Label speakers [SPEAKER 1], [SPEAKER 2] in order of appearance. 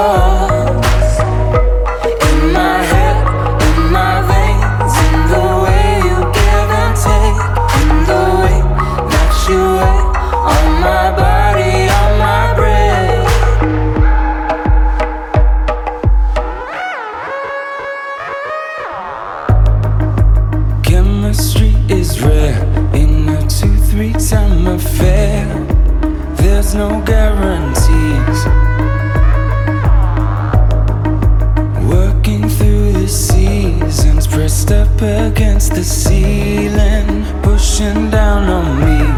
[SPEAKER 1] yours. In my head, in my veins, in the way you give and take, in the way that you wait on my body, on my breath. Chemistry is rare in a 2-3 time affair. There's no guarantees. Working through the seasons, pressed up against the ceiling, pushing down on me.